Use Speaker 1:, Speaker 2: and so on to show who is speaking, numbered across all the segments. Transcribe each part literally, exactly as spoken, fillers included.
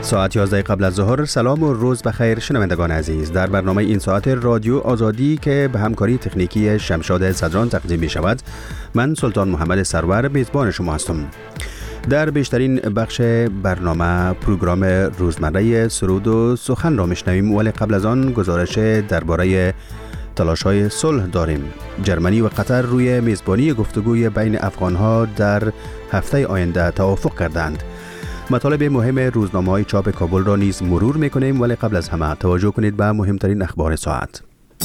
Speaker 1: ساعت یازده قبل از ظهر. سلام و روز بخیر شنوندگان عزیز. در برنامه این ساعت رادیو آزادی که به همکاری تکنیکی شمشاد صدران تقدیم می شود، من سلطان محمد سرور میزبان شما هستم. در بیشترین بخش برنامه پروگرام روزمره سرود و سخن را میشنویم، ولی قبل از آن گزارش درباره تلاش‌های صلح داریم. جرمنی و قطر روی میزبانی گفتگوی بین افغان‌ها در هفته آینده توافق کردند. مطالب مهم روزنامه‌های چاپ کابل را نیز مرور می‌کنیم، ولی قبل از همه توجه کنید به مهمترین اخبار ساعت.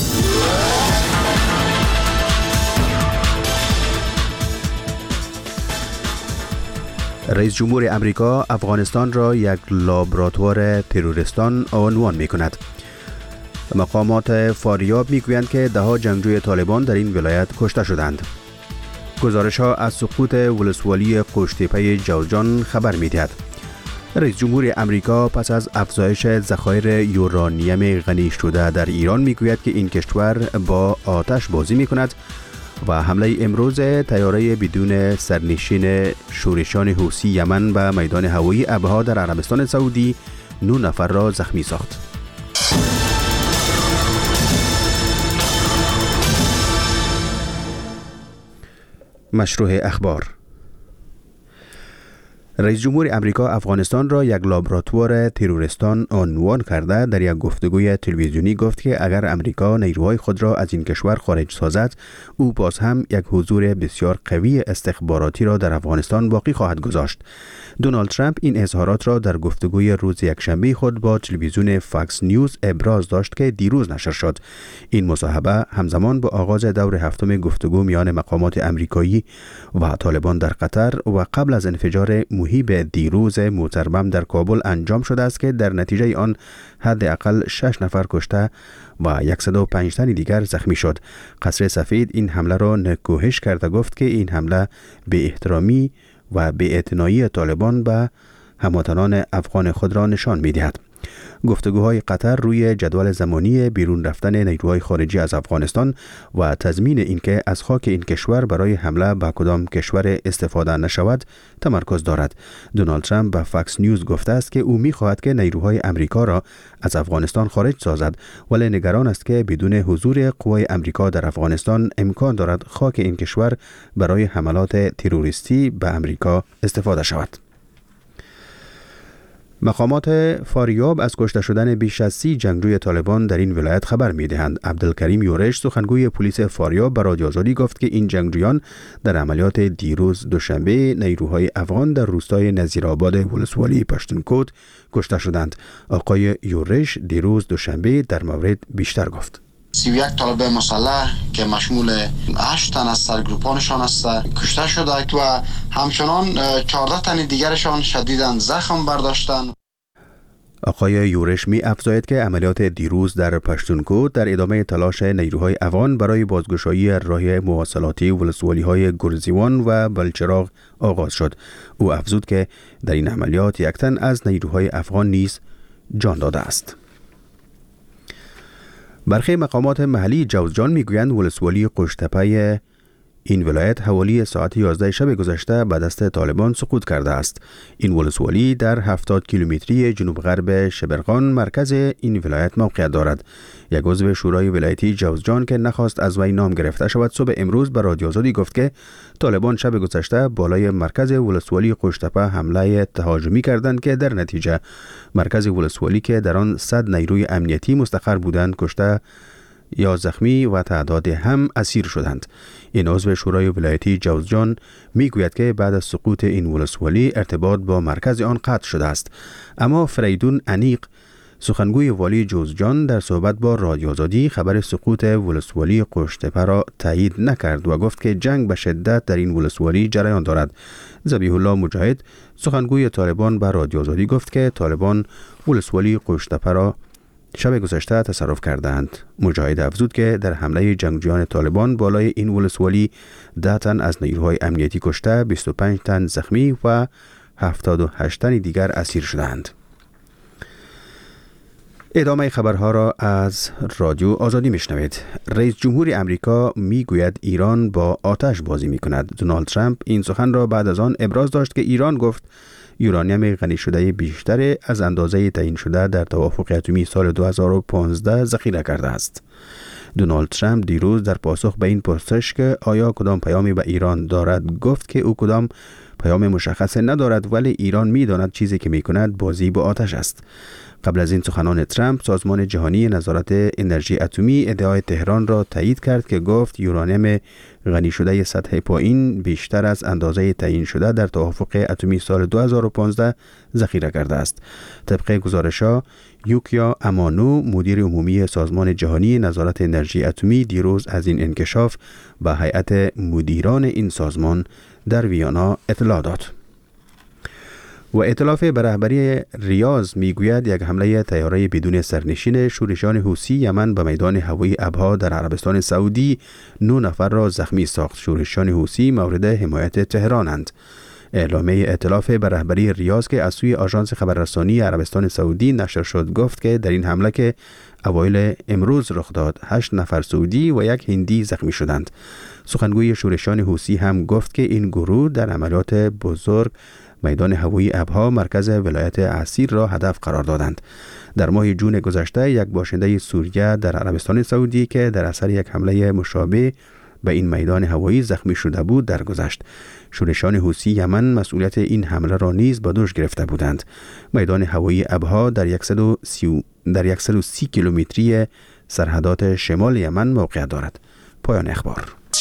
Speaker 1: رئیس جمهور امریکا افغانستان را یک لابراتوار تروریستان عنوان می‌کند. مقامات فاریاب میگویند که ده ها جنگجوی طالبان در این ولایت کشته شدند. گزارش ها از سقوط ولسوالی قوشتیپه جوزجان خبر میدهد. رئیس جمهور امریکا پس از افزایش ذخایر یورانیم غنی شده در ایران میگوید که این کشور با آتش بازی میکند و حمله امروز طیاره بدون سرنشین شورشان حوثی یمن به میدان هوایی ابها در عربستان سعودی نه نفر را زخمی ساخت. مشروع اخبار. رئیس جمهور امریکا افغانستان را یک لابراتوار تروریستان عنوان کرده در یک گفتگوی تلویزیونی گفت که اگر امریکا نیروهای خود را از این کشور خارج سازد، او باز هم یک حضور بسیار قوی استخباراتی را در افغانستان باقی خواهد گذاشت. دونالد ترامپ این اظهارات را در گفتگوی روز یکشنبه خود با تلویزیون فاکس نیوز ابراز داشت که دیروز نشر شد. این مصاحبه همزمان با آغاز دور هفتم گفتگو میان مقامات امریکایی و طالبان در قطر و قبل از انفجار محیب دیروز موتربم در کابل انجام شده است که در نتیجه آن حداقل شش نفر کشته و صد و پنج تن دیگر زخمی شد. قصر سفید این حمله را نکوهش کرده گفت که این حمله به احترامی و به اعتنایی طالبان به هموطنان افغان خود را نشان می‌دهد. گفتگوهای قطر روی جدول زمانی بیرون رفتن نیروهای خارجی از افغانستان و تضمین اینکه از خاک این کشور برای حمله به کدام کشور استفاده نشود تمرکز دارد. دونالد ترامپ به فاکس نیوز گفته است که او می‌خواهد که نیروهای امریکا را از افغانستان خارج سازد، ولی نگران است که بدون حضور قوای امریکا در افغانستان امکان دارد خاک این کشور برای حملات تروریستی به امریکا استفاده شود. مقامات فاریاب از کشته شدن بیش از سی جنگجوی طالبان در این ولایت خبر می‌دهند. عبدالکریم یورش سخنگوی پلیس فاریاب به رادیو آزادی گفت که این جنگجویان در عملیات دیروز دوشنبه نیروهای افغان در روستای نظیرآباد ولسوالی پشتونکوت کشته شدند. آقای یورش دیروز دوشنبه در مورد بیشتر گفت.
Speaker 2: سی و یک طالب مسلح که مشمول هشت تن از سرگروپانشان است کشته شده و همچنان چهارده تن دیگرشان شدیداً زخم برداشتند.
Speaker 1: آقای یورش می افزاید که عملیات دیروز در پشتونکوت در ادامه تلاش نیروهای افغان برای بازگشایی راه مواصلاتی ولسوالی های گرزیوان و بلچراغ آغاز شد. او افزود که در این عملیات یک تن از نیروهای افغان نیز جان داده است. برخی مقامات محلی جوزجان میگویند ولسوالی قوشتپه این ولایت حوالی ساعت یازده شب گذشته به دست طالبان سقوط کرده است. این ولسوالی در هفتاد کیلومتری جنوب غرب شبرغان مرکز این ولایت موقعیت دارد. یک عضو شورای ولایتی جوزجان که نخواست از وی نام گرفته شود صبح امروز به رادیو آزادی گفت که طالبان شب گذشته بالای مرکز ولسوالی قوشتپه حمله تهاجمی کردند که در نتیجه مرکز ولسوالی که در آن صد نیروی امنیتی مستقر بودند کشته یا زخمی و تعداد هم اسیر شدند. این عضو شورای ولایتی جوزجان میگوید که بعد از سقوط این ولسوالی ارتباط با مرکز آن قطع شده است. اما فریدون انیق سخنگوی والی جوزجان در صحبت با رادیو آزادی خبر سقوط ولسوالی قوشتپه را تایید نکرد و گفت که جنگ به شدت در این ولسوالی جریان دارد. ذبیح الله مجاهد سخنگوی طالبان به رادیو آزادی گفت که طالبان ولسوالی قوشتپه را شب گذشته تصرف کردند. مجاهد افزود که در حمله جنگجویان طالبان بالای این ولسوالی ده تن از نیروهای امنیتی کشته، بیست و پنج تن زخمی و هفتاد و هشت تن دیگر اسیر شدند. ادامه خبرها را از رادیو آزادی میشنوید. رئیس جمهور امریکا میگوید ایران با آتش بازی میکند. دونالد ترامپ این سخن را بعد از آن ابراز داشت که ایران گفت یورانیم غنی شده بیشتر از اندازه تعیین شده در توافق اتمی سال دو هزار و پانزده ذخیره کرده است. دونالد ترامپ دیروز در پاسخ به این پرسش که آیا کدام پیامی به ایران دارد گفت که او کدام پیام مشخص ندارد، ولی ایران می‌داند چیزی که می‌کند بازی با آتش است. قبل از این سخنان ترامپ، سازمان جهانی نظارت انرژی اتمی ادعای تهران را تایید کرد که گفت یورانیم غنی شده سطح پایین بیشتر از اندازه تعیین شده در توافق اتمی سال دو هزار و پانزده ذخیره کرده است. طبق گزارش‌ها، یوکیا امانو، مدیر عمومی سازمان جهانی نظارت انرژی اتمی، دیروز از این انکشاف به هیئت مدیران این سازمان در ویانا اطلاع داد. و ائتلاف به رهبری ریاض میگوید یک حمله طیاره بدون سرنشین شورشیان حوثی یمن به میدان هوایی ابها در عربستان سعودی نه نفر را زخمی ساخت. شورشیان حوثی مورد حمایت تهرانند. اعلامیه ائتلاف به رهبری ریاض که از سوی آژانس خبررسانی عربستان سعودی نشر شد گفت که در این حمله که اوایل امروز رخ داد، هشت نفر سعودی و یک هندی زخمی شدند. سخنگوی شورشیان حوثی هم گفت که این گروه در عملیات بزرگ میدان هوایی ابها مرکز ولایت عسیر را هدف قرار دادند. در ماه جون گذشته یک باشنده سوریه در عربستان سعودی که در اثر یک حمله مشابه به این میدان هوایی زخمی شده بود درگذشت. شورشیان حوثی یمن مسئولیت این حمله را نیز به دوش گرفته بودند. میدان هوایی ابها در صد و سی در صد و سی کیلومتری سرحدات شمال یمن موقعیت دارد. پایان اخبار.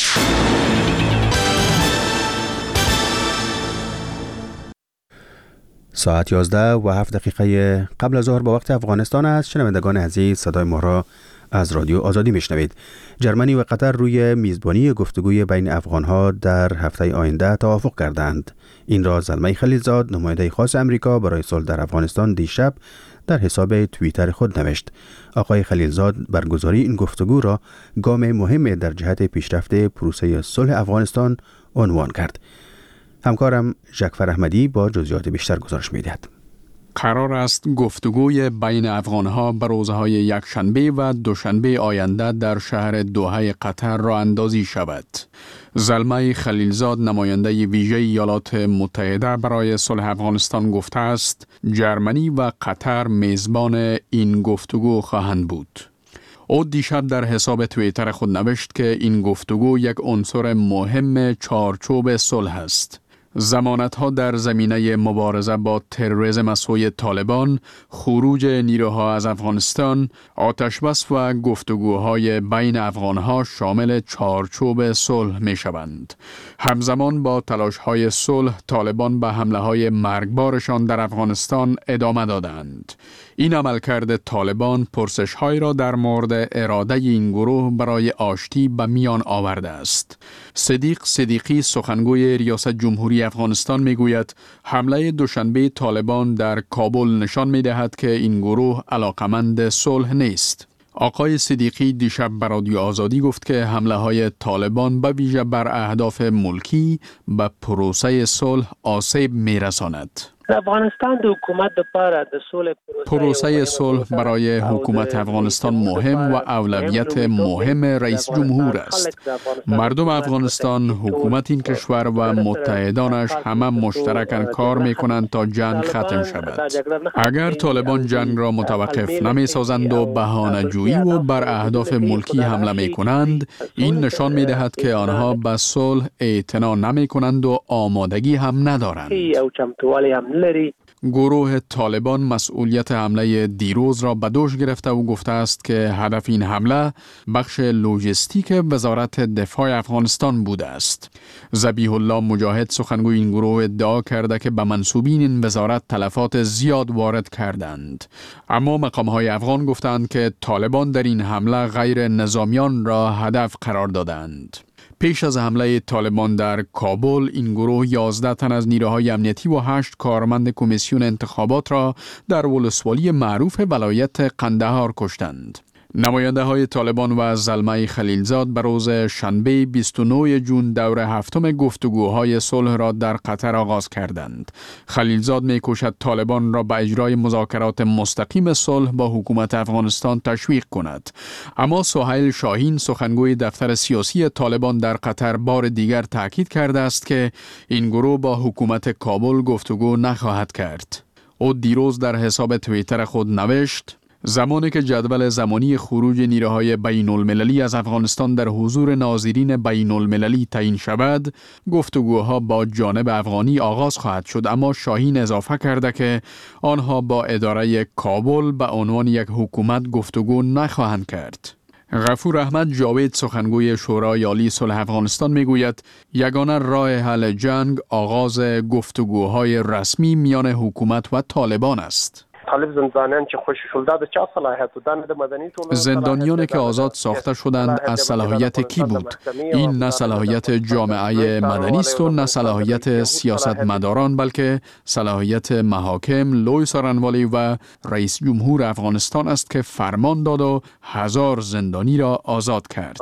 Speaker 1: ساعت یازده و هفت دقیقه قبل از ظهر با وقت افغانستان است. شنوندگان عزیز، صدای ما را از رادیو آزادی میشنوید. جرمنی و قطر روی میزبانی گفتگوی بین افغانها در هفته آینده توافق کردند. این را زلمه خلیلزاد، نماینده خاص امریکا برای صلح در افغانستان، دیشب در حساب توییتر خود نوشت. آقای خلیلزاد برگزاری این گفتگو را گام مهم در جهت پیشرفت پروسه صلح افغانستان عنوان کرد. همکارم جعفر احمدی با جزئیات بیشتر گزارش می‌دهد.
Speaker 3: قرار است گفتگوی بین افغانها بر روزهای یکشنبه و دوشنبه آینده در شهر دوحه قطر راه اندازی شود. زلمه خلیلزاد، نماینده ویژه ایالات متحده برای صلح افغانستان، گفته است جرمنی و قطر میزبان این گفتگو خواهند بود. او دیشب در حساب توییتر خود نوشت که این گفتگو یک عنصر مهم چارچوب صلح است. ضمانت‌ها در زمینه مبارزه با تروریسم از سوی طالبان، خروج نیروها از افغانستان، آتشبس و گفتگوهای بین افغانها شامل چارچوب صلح می‌شوند. همزمان با تلاش‌های صلح، طالبان به حمله‌های مرگبارشان در افغانستان ادامه دادند. این عملکرد طالبان پرسش‌هایی را در مورد اراده این گروه برای آشتی به میان آورده است. صدیق صدیقی، سخنگوی ریاست جمهوری افغانستان، میگوید حمله دوشنبه طالبان در کابل نشان می‌دهد که این گروه علاقمند صلح نیست. آقای صدیقی دیشب بر رادیو آزادی گفت که حمله‌های طالبان به ویژه بر اهداف ملکی به پروسه صلح آسیب می‌رساند.
Speaker 4: افغانستان د حکومت لپاره د صلح
Speaker 3: پروسه صلح برای حکومت افغانستان مهم و اولویت مهم رئیس جمهور است. مردم افغانستان، حکومت این کشور و متحدانش همه مشترکاً کار می‌کنند تا جنگ ختم شود. اگر طالبان جنگ را متوقف نمی‌سازند و بهانه‌جویی و بر اهداف ملکی حمله می‌کنند، این نشان می‌دهد که آنها به صلح اعتنا نمی‌کنند و آمادگی هم ندارند. گروه طالبان مسئولیت حمله دیروز را به دوش گرفته و گفته است که هدف این حمله بخش لوجستیک وزارت دفاع افغانستان بوده است. ذبیح الله مجاهد، سخنگوی این گروه، ادعا کرده که به منصوبین این وزارت تلفات زیاد وارد کردند. اما مقام‌های افغان گفتند که طالبان در این حمله غیر نظامیان را هدف قرار دادند. پیش از حمله طالبان در کابل، این گروه یازده تن از نیروهای امنیتی و هشت کارمند کمیسیون انتخابات را در ولسوالی معروف ولایت قندهار کشتند. نماینده های طالبان و زلمه خلیلزاد به روز شنبه بیست و نه جون دور هفتم گفتگوهای صلح را در قطر آغاز کردند. خلیلزاد می کوشد طالبان را به اجرای مذاکرات مستقیم صلح با حکومت افغانستان تشویق کند. اما سهیل شاهین سخنگوی دفتر سیاسی طالبان در قطر بار دیگر تاکید کرده است که این گروه با حکومت کابل گفتگو نخواهد کرد. او دیروز در حساب توییتر خود نوشت: زمانی که جدول زمانی خروج نیروهای بین المللی از افغانستان در حضور ناظرین بین المللی تعیین شود، گفتگوها با جانب افغانی آغاز خواهد شد. اما شاهین اضافه کرده که آنها با اداره کابل به عنوان یک حکومت گفتگو نخواهند کرد. غفور احمد جاوید سخنگوی شورای عالی صلح افغانستان میگوید یگانه راه حل جنگ آغاز گفتگوهای رسمی میان حکومت و طالبان است.
Speaker 4: زندانیان که خوش شده چه صلاحیت دادن مدنی
Speaker 3: زندانیانی که آزاد ساخته شدند از صلاحیت کی بود؟ این نه صلاحیت جامعه مدنی است و نه صلاحیت سیاستمداران، بلکه صلاحیت محاکم لوی سارنوالی و رئیس جمهور افغانستان است که فرمان داد و هزار زندانی را آزاد کرد.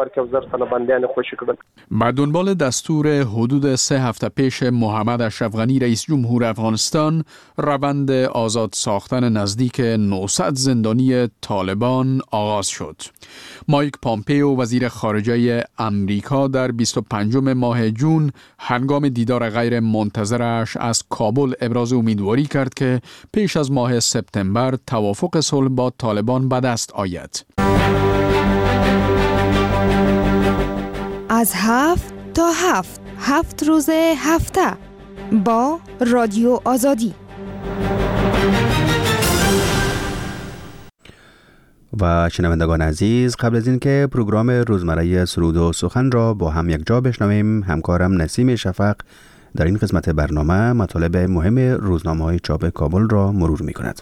Speaker 3: به دنبال دستور حدود سه هفته پیش محمد اشرف غنی رئیس جمهور افغانستان، روند آزاد ساختن نزدیک نهصد زندانی طالبان آغاز شد. مایک پامپیو وزیر خارجه امریکا در بیست و پنجم ماه جون هنگام دیدار غیر منتظرش از کابل ابراز امیدواری کرد که پیش از ماه سپتامبر توافق صلح با طالبان به دست آید.
Speaker 5: از هفت تا هفت هفت روز هفته با رادیو آزادی.
Speaker 1: و شنوندگان عزیز، قبل از اینکه پروگرام روزمره سرود و سخن را با هم یک جا بشنویم، همکارم نسیم شفق در این قسمت برنامه مطالب مهم روزنامه‌های چاپ کابل را مرور می‌کند.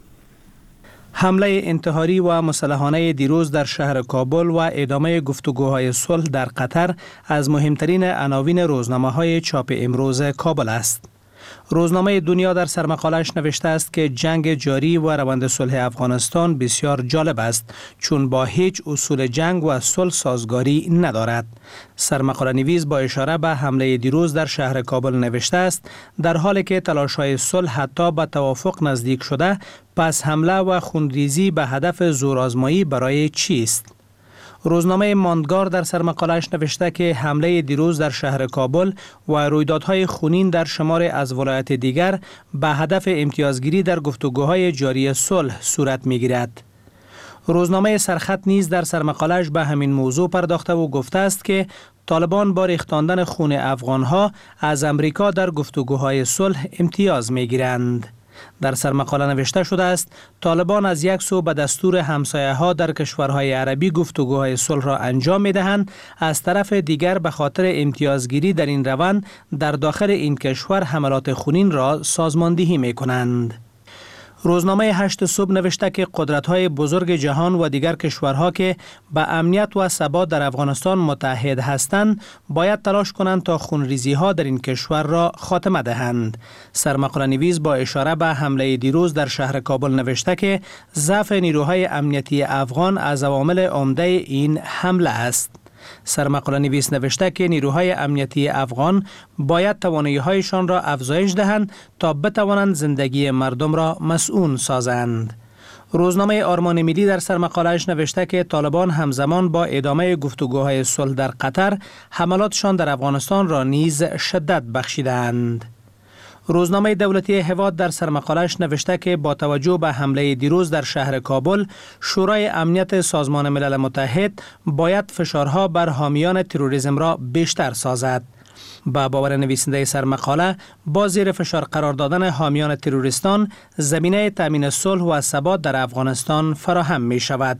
Speaker 6: حمله انتحاری و مسلحانه دیروز در شهر کابل و ادامه گفتگوهای صلح در قطر از مهمترین عناوین روزنامه‌های چاپ امروز کابل است. روزنامه دنیا در سرمقاله‌اش نوشته است که جنگ جاری و روند صلح افغانستان بسیار جالب است، چون با هیچ اصول جنگ و صلح سازگاری ندارد. سرمقاله نویس با اشاره به حمله دیروز در شهر کابل نوشته است در حالی که تلاش‌های صلح حتی به توافق نزدیک شده، پس حمله و خونریزی به هدف زورآزمایی برای چیست؟ روزنامه ماندگار در سرمقاله‌اش نوشته که حمله دیروز در شهر کابل و رویدادهای خونین در شمار از ولایت دیگر به هدف امتیازگیری در گفتگوهای جاری صلح صورت می‌گیرد. روزنامه سرخط نیز در سرمقاله‌اش به همین موضوع پرداخته و گفته است که طالبان با ریختاندن خون افغان‌ها از امریکا در گفتگوهای صلح امتیاز می‌گیرند. در سرمقاله نوشته شده است طالبان از یک سو به دستور همسایه ها در کشورهای عربی گفتگوهای صلح را انجام می دهند، از طرف دیگر به خاطر امتیازگیری در این روند در داخل این کشور حملات خونین را سازماندهی می کنند. روزنامه هشت صبح نوشته که قدرت‌های بزرگ جهان و دیگر کشورها که به امنیت و ثبات در افغانستان متحد هستند باید تلاش کنند تا خونریزی‌ها در این کشور را خاتمه دهند. سرمقاله نویس با اشاره به حمله دیروز در شهر کابل نوشته که ضعف نیروهای امنیتی افغان از عوامل عمده این حمله است. سرمقاله نویس نوشته که نیروهای امنیتی افغان باید توانایی‌هایشان را افزایش دهند تا بتوانند زندگی مردم را مسئول سازند. روزنامه آرمان ملی در سرمقاله‌اش نوشته که طالبان همزمان با ادامه گفتگوهای صلح در قطر حملاتشان در افغانستان را نیز شدت بخشیدند. روزنامه دولتی هواد در سرمقاله‌اش نوشته که با توجه به حمله دیروز در شهر کابل، شورای امنیت سازمان ملل متحد باید فشارها بر حامیان تروریسم را بیشتر سازد. با باور نویسنده سرمقاله، با زیر فشار قرار دادن حامیان تروریستان، زمینه تامین صلح و ثبات در افغانستان فراهم می شود.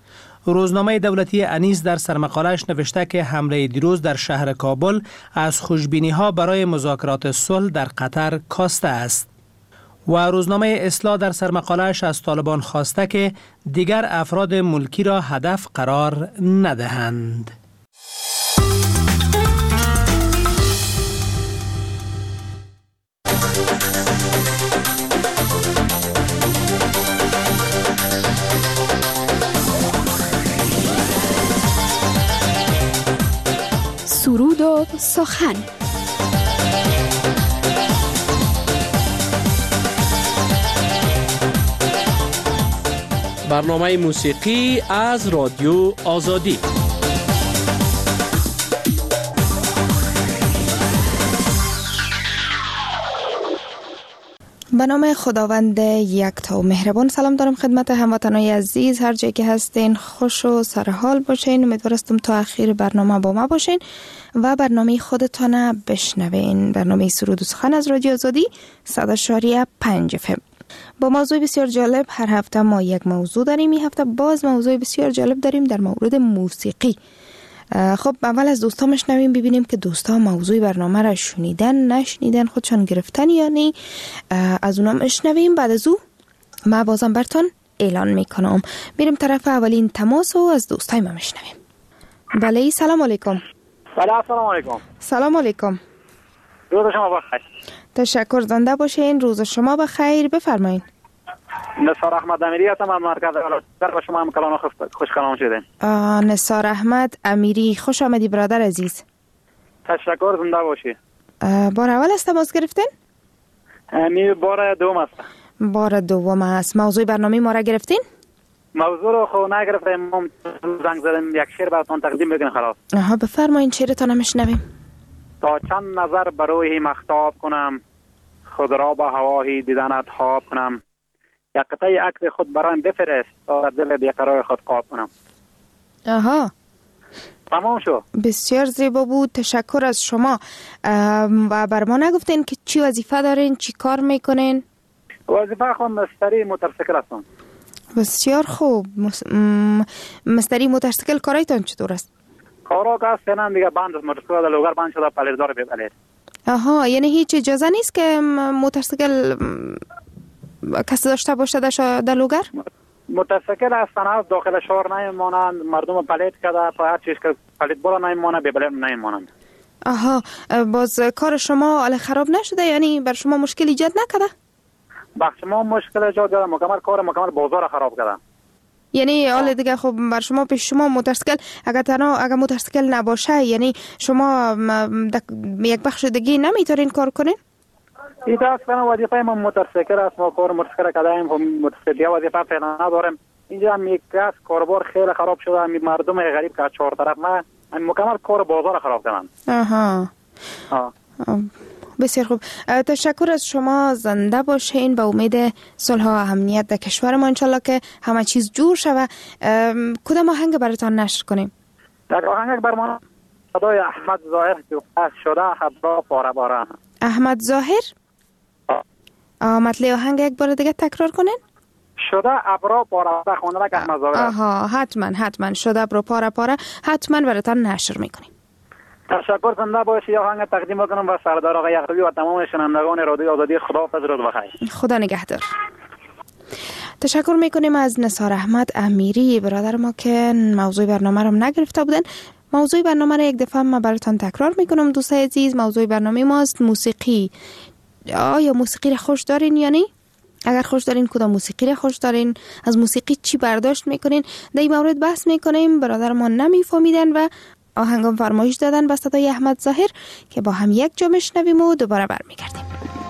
Speaker 6: روزنامه دولتی انیس در سرمقاله‌اش نوشته که حمله دیروز در شهر کابل از خوشبینی‌ها برای مذاکرات صلح در قطر کاسته است. و روزنامه اصلاح در سرمقاله‌اش از طالبان خواسته که دیگر افراد ملکی را هدف قرار ندهند.
Speaker 5: سخن.
Speaker 7: برنامه موسیقی از رادیو آزادی.
Speaker 5: به نام خداوند یکتا و مهربان سلام دارم خدمت هموطنان عزیز، هر جایی که هستین خوش و سرحال باشین. امیدوارم تا آخر برنامه با ما باشین و برنامه خودتان بشنوین. برنامه سرود و سخن از رادیو آزادی صد و شش پنج اف ام با موضوع بسیار جالب. هر هفته ما یک موضوع داریم. این هفته باز موضوع بسیار جالب داریم در مورد موسیقی. خب اول از دوستا مشنویم ببینیم که دوستا موضوع برنامه را شنیدن نشنیدن، خودشان گرفتن یا نه. از اونا مشنویم، بعد از او ما بازم برتون اعلان میکنم. میریم طرف اولین تماس و از دوستای ما مشنویم. بله سلام علیکم.
Speaker 8: بله سلام علیکم.
Speaker 5: سلام علیکم.
Speaker 8: روز شما بخیر.
Speaker 5: تشکر، زنده باشین. روز شما بخیر. بفرمایید.
Speaker 8: نثار احمد امیری هستم از مرکز در با شما هم کلام خوش کلام شدین.
Speaker 5: نثار احمد امیری، خوش آمدی برادر عزیز.
Speaker 8: تشکر، زنده باشی.
Speaker 5: بار اول است تماس گرفتین؟
Speaker 8: می بار دوم است.
Speaker 5: بار دوم است. موضوع برنامه ما را گرفتین؟
Speaker 8: موضوع رو خو نگرفتیم، ما زنگ زدیم یک شعر براتون تقدیم بکنیم خلاص.
Speaker 5: آها بفرمایید، شعرتون میشنویم.
Speaker 8: تا چند نظر بروی مختاب کنم، خود را با هوای دیدنت خواب کنم. یک قطعه عکس خود برایم بفرست تا دل بیقرار خود قاب کنم.
Speaker 5: آها
Speaker 8: تمام شو.
Speaker 5: بسیار زیبا بود، تشکر از شما. و بر ما نگفتین که چی وظیفه دارین، چی کار میکنین؟
Speaker 8: وظیفه خود مستری موتورسیکل هستم.
Speaker 5: بسیار خوب. مس... م... مستری موتورسیکل کارایتان چطور است؟
Speaker 8: کارا که هستن دیگه بند موتورسیکل لوگر بند شده پلیدار ببلید.
Speaker 5: آها، یعنی هیچ اجازه نیست که موتورسیکل کسی داشته باشه در لوگر؟
Speaker 8: موتورسیکل هستن از داخل شهر نمیمانند، مردم پلیت کرده تا هر چیز که پلیت بالا نمیمانه ببلید نمیمانند.
Speaker 5: آها، باز کار شما حال خراب نشده؟ یعنی بر شما مشکل ایجاد نکرده؟
Speaker 8: بخش ما مشکل ایجاد کرده، مکمل کار مکمل بازار خراب کرده.
Speaker 5: یعنی حال دیگه خب بر شما پیش شما موتورسیکل اگر تنها اگر موتورسیکل نباشه، یعنی شما یک بخش دیگه نمیتونین کار کنین؟
Speaker 8: این دست کنم وظیفه ما موتورسیکل است، ما کار موتورسیکل کردیم، موتورسیکل وظیفه فعلا نداریم. اینجا هم یک کس کاربار خیلی خراب شده، هم مردم غریب که چهار طرف ما مکمل کار بازار خراب کردن.
Speaker 5: آها.
Speaker 8: آه.
Speaker 5: بسیار خوب، تشکر از شما. زنده باشین. به امید صلح و امنیت در کشور ما انشالله که همه چیز جور شود. کدام آهنگ براتان نشر کنیم؟
Speaker 8: در آهنگ بر ما صدای احمد ظاهر که شده حبرا پاره پاره.
Speaker 5: احمد ظاهر؟ آه. مطلع آهنگ یک بار دیگه تکرار کنین؟
Speaker 8: شده ابرا پاره پاره خونده که احمد ظاهر.
Speaker 5: آها، حتما حتما شده ابرا پاره پاره حتما براتان نشر میکنیم.
Speaker 8: تشکر، زنده باشی. آهنگ تقدیم کنم و سردار آقای یعقوبی و تمام شنوندگان رادیو آزادی. خداحافظ، روز بخیر.
Speaker 5: خدا نگهدار. تشکر میکنیم از نثار احمد امیری برادر ما که موضوع برنامه رو نگرفته بودن. موضوع برنامه رو یک دفعه ما براتون تکرار میکنم دوستای عزیز. موضوع برنامه ماست موسیقی. آیا موسیقی رو خوش دارین یا نه؟ اگر خوش دارین کدام موسیقی رو خوش دارین؟ از موسیقی چی برداشت میکنین؟ در این مورد بحث میکنیم. برادر ما نمیفهمیدن و آهنگم فرمایش دادن به صدای احمد ظاهر که با هم یک جا میشنویم و دوباره برمیگردیم.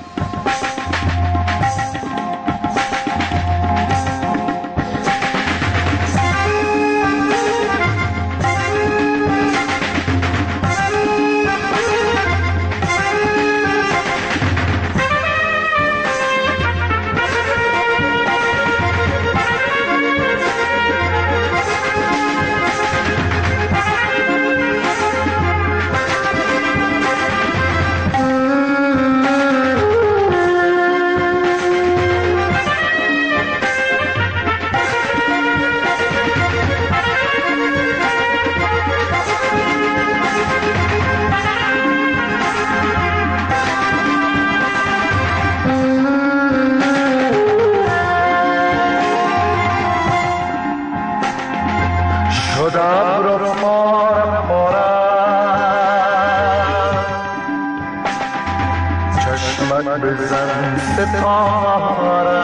Speaker 9: بزن ستاره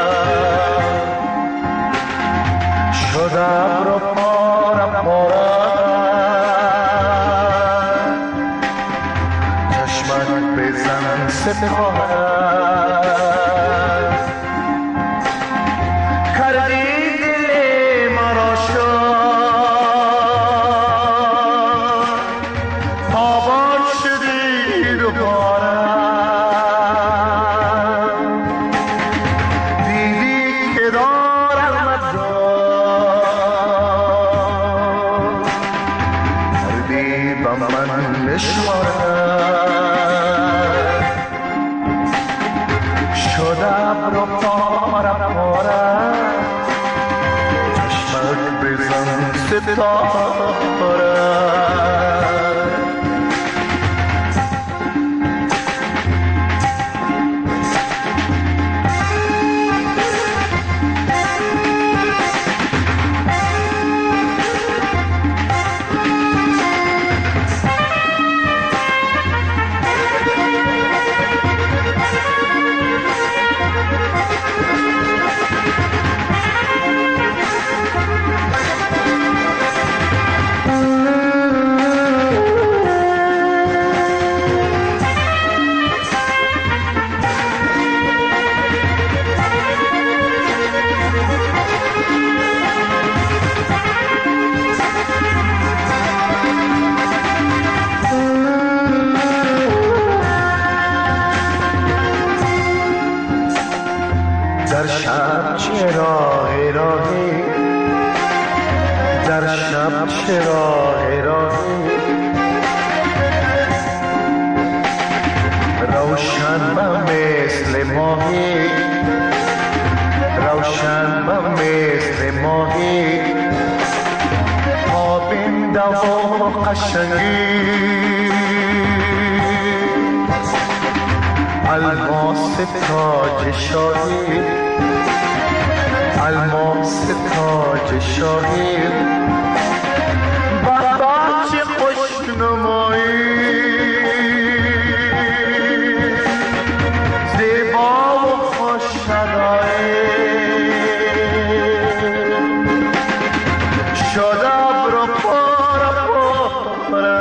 Speaker 9: شدم رو پاره پاره ستاره کردی دل مرا شاد آباد شدی دوباره دیدی که دارم مدار کردی با من اشاره ابر و پاره پاره چشمک بزن ستاره در شب چرا راهی در شب چرا راهی روشن با مثل ماهی روشن با مثل ماهی آبین دو قشنگی الماس تاج شاهی الماس تاج شاهی با تاج خوشنمایی زیبا و خوش‌صدایی شد ابر و پاره پاره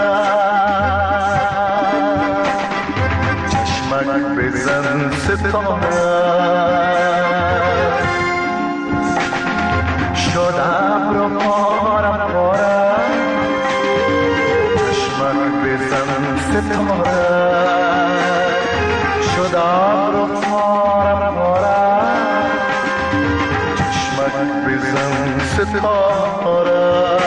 Speaker 9: چشمک بزن ستاره شد ابر و پاره پاره چشمک بزن ستاره شد ابر و پاره پاره چشمک بزن ستاره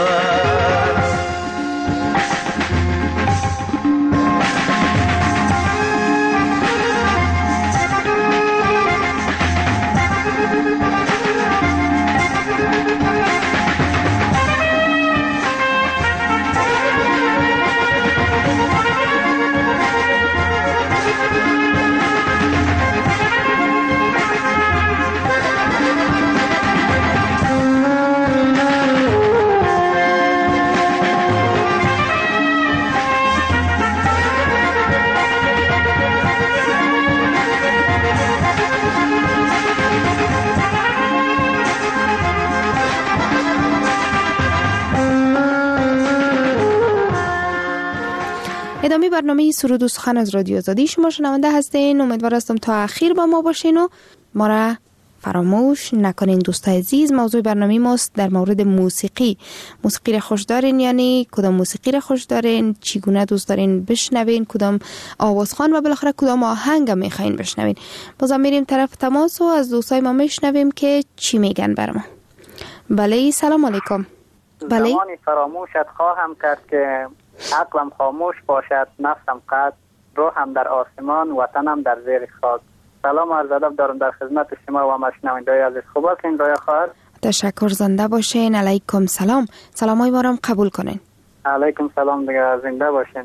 Speaker 5: ادامه برنامه سرود و سخن از رادیو آزادی شما شنونده هستین. امیدوار هستم تا اخیر با ما باشین و ما را فراموش نکنین. دوستای عزیز، موضوع برنامه ماست در مورد موسیقی. موسیقی را خوش دارین؟ یعنی کدام موسیقی را خوش دارین؟ چگونه دوست دارین بشنوین؟ کدام آوازخوان و بالاخره کدام آهنگ میخواین بشنوین؟ بازم میریم طرف تماس و از دوستای ما میشنویم که چی میگن بر ما. بله، سلام علیکم.
Speaker 8: بله، زمانی فراموشت خواهم کرد که عقلم خاموش باشد، نفسم قد، روحم در آسمان، وطنم در زیر خاک. سلام عرض ادب دارم در خدمت شما و مشنوندگان عزیز. خوب هستین رای خواهر؟
Speaker 5: تشکر، زنده باشین. علیکم سلام. سلامای ما رو قبول کنین.
Speaker 8: علیکم سلام دیگه، زنده باشین.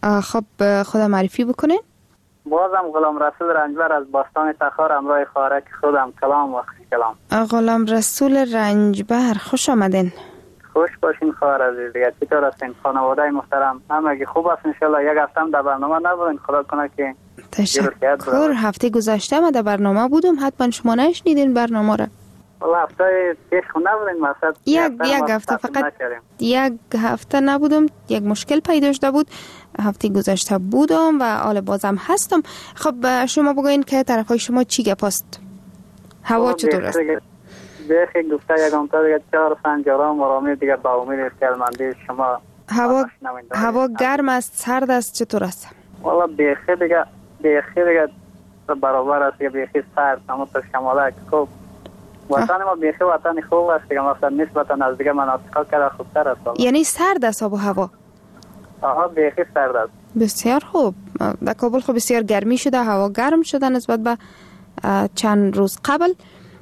Speaker 5: خب خدا معرفی بکنین.
Speaker 8: بازم غلام رسول رنجبر از باستان تخار، همراه خواهرک خودم. کلام و کلام.
Speaker 5: غلام رسول رنجبر، خوش آمدین.
Speaker 8: خوش باشین خواهر عزیز دیگه. چطور هستین خانواده محترم؟ همگی خوب هست ان شاء الله؟ یک هفته هم در برنامه نبودین، خدا کنه که
Speaker 5: تشکر. هفته گذشته ما در برنامه بودم، حتما شما نشنیدین برنامه را.
Speaker 8: والله هفته پیش خود نبودین مثلا
Speaker 5: یک یک هفته فقط یک هفته نبودم، یک مشکل پیدا شده بود. هفته گذشته بودم و حال بازم هستم. خب شما بگوین که طرفای شما چی گپ است؟ هوا چطور است؟
Speaker 8: بیخی گفته یکم تا دیگه چهار سنجاران مرامی دیگه با امید استعمالمندی شما.
Speaker 5: هوا هوا گرم است، سرد است، چطور است؟
Speaker 8: والا بیخی دیگه بیخی دیگه برابر است که بیخی سرد، اما تا شماله خوب. وطن ما بیخی وطن خوب است که مثلا نسبتا از دیگه مناطقا کرده خوبتر است.
Speaker 5: یعنی سرد است آب و هوا؟
Speaker 8: آها بیخی سرد است.
Speaker 5: بسیار خوب. در کابل خب بسیار گرمی شده، هوا گرم شده نسبت به چند روز قبل.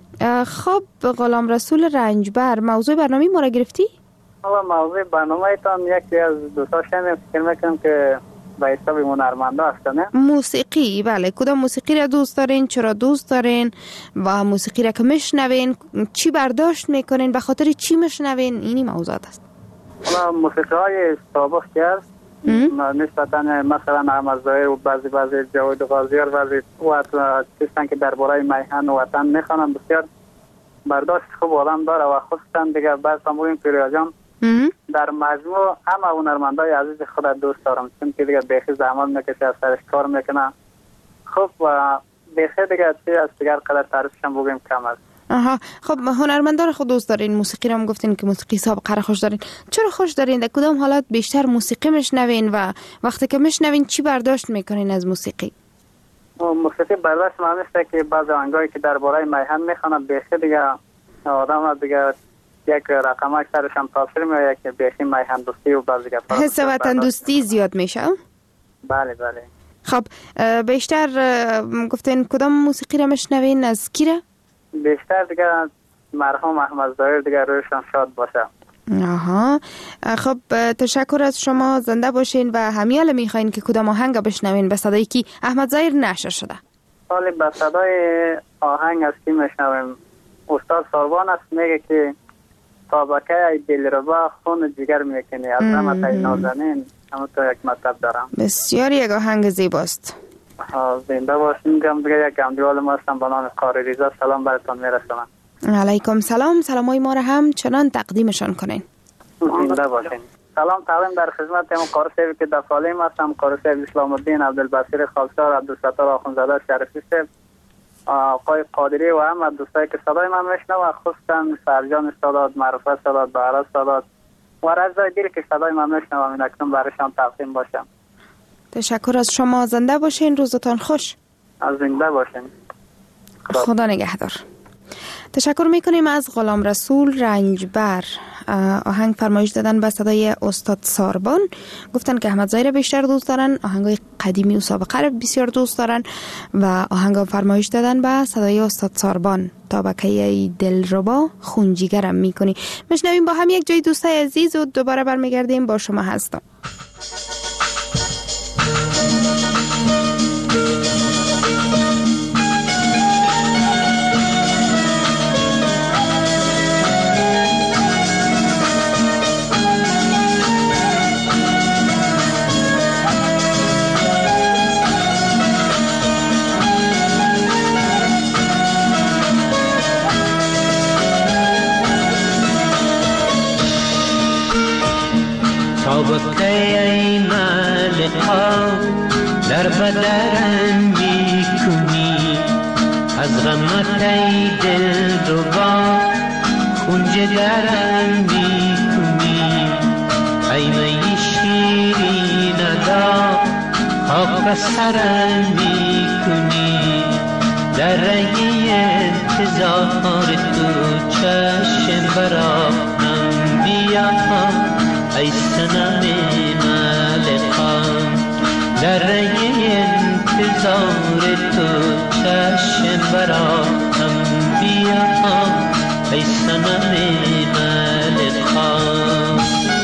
Speaker 5: خب غلام رسول رنجبر، موضوع برنامه ما را گرفتی؟
Speaker 8: حالا موضوع برنامه ایتان یکی از دوستاش هم فکر میکنم که به حساب هنرمندا هست نه؟
Speaker 5: موسیقی، بله. کدام موسیقی را دوست دارین؟ چرا دوست دارین؟ و موسیقی را که میشنوین چی برداشت میکنین؟ به خاطر چی میشنوین؟ اینی موضوعات است.
Speaker 8: حالا موسیقی های سابق که هست نسبتا مثلا احمد ظاهر و بعضی بعضی جاوید غازیار بعضی و چیزن که درباره میهن و وطن میخوانن بسیار برداشت خوب آدم داره و خصوصا دیگه بعض هم بگیم پیریا جان در مجموع همه هنرمندای عزیز خود دوست دارم، چون که دیگه بیخی زحمت میکشه، از سرش کار میکنه خوب و بیخی دیگه چی از دیگر قدر تعریفش هم بگیم کم است.
Speaker 5: آها، خب هنرمندا رو خود دوست دارین، موسیقی رو هم گفتین که موسیقی سابقه رو خوش دارین. چرا خوش دارین؟ در کدام حالات بیشتر موسیقی میشنوین و وقتی که میشنوین چی برداشت میکنین از موسیقی؟
Speaker 8: موسیقی برداشت معنی است که بعضی آهنگایی که درباره میهن میخوانن بیخی دیگه آدم دیگه یک رقم سرش هم تاثیر میاد که بیخی میهن دوستی و بعضی دیگه
Speaker 5: حس وطن دوستی زیاد میشه.
Speaker 8: بله بله.
Speaker 5: خب بیشتر گفتین کدام موسیقی رو میشنوین، از کی را؟
Speaker 8: بیشتر دیگه مرحوم احمد ظاهر دیگه روشان شاد باشه.
Speaker 5: آها، خب تشکر از شما، زنده باشین و همیال میخواین که کدام آهنگ بشنوین به صدای کی؟ احمد ظاهر نشر شده.
Speaker 8: حالی به صدای آهنگ از کی میشنویم؟ استاد ساربان است، میگه که طابقه دلربا خون جگر میکنی از رحمت نازنین. اما تو یک مطلب دارم.
Speaker 5: بسیار یک آهنگ زیباست.
Speaker 8: زنده باشین. گم دیگه یک گمدیوال ما هستم به نام قاری ریزا، سلام براتون میرسونم.
Speaker 5: علیکم سلام. سلامای ما را هم چنان تقدیمشان کنین.
Speaker 8: زنده باشین. سلام تقدیم در خدمت هم قاری صاحبی که در سالیم هستم، قاری صاحب اسلام الدین عبدالبصیر خالصار، عبدالستار آخونزاده شریفی صاحب، آقای قادری و هم دوستایی که صدای من میشنوه و خصوصا فرجان سادات، معرفت سادات، بهرز سادات و رضای دیری که صدای من میشنوه این اکنون برایشان تقدیم باشم.
Speaker 5: تشکر از شما، زنده باشین، روزتان خوش.
Speaker 8: از زنده باشین.
Speaker 5: خدا نگهدار. تشکر میکنیم از غلام رسول رنجبر. آهنگ فرمایش دادن به صدای استاد ساربان، گفتن که احمد ظاهر بیشتر دوست دارن، آهنگای قدیمی و سابقه رو بسیار دوست دارن و آهنگ فرمایش دادن به صدای استاد ساربان. طابقه دلربا خون جگرم میکنی. مشنویم با هم یک جای دوستای عزیز و دوباره برمیگردیم با شما هستم.
Speaker 10: طابقه ای ملقا در بدرم می کنی، از غمت ای دل ربا خون جگرم می کنی، ای می شیرین ادا خاک سرم می کنی، در رنگی انتظار تو چشم برام بیا ای سنم ملقام، در رنگ انتظار تو چشم برام بیا ای سنم ملقام.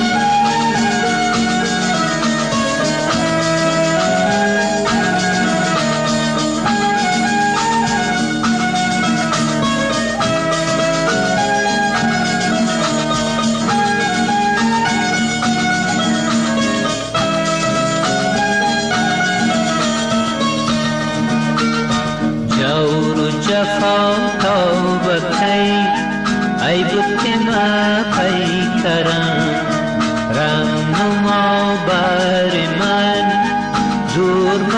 Speaker 10: جفا توبتی ای بت ما پیکرم، رم نما بر من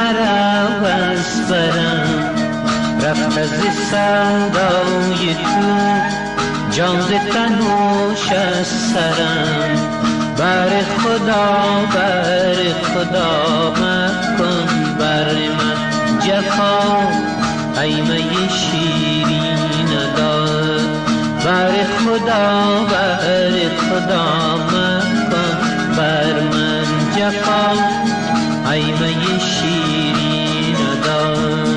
Speaker 10: مرا از برم رفت از سودای تو جان ز تنوش از سرم بر خدا بر خدا مکن بر من جفا ای می شیرین داد بر خدا بر خدا مکن بر من جفا ای می شیرین داد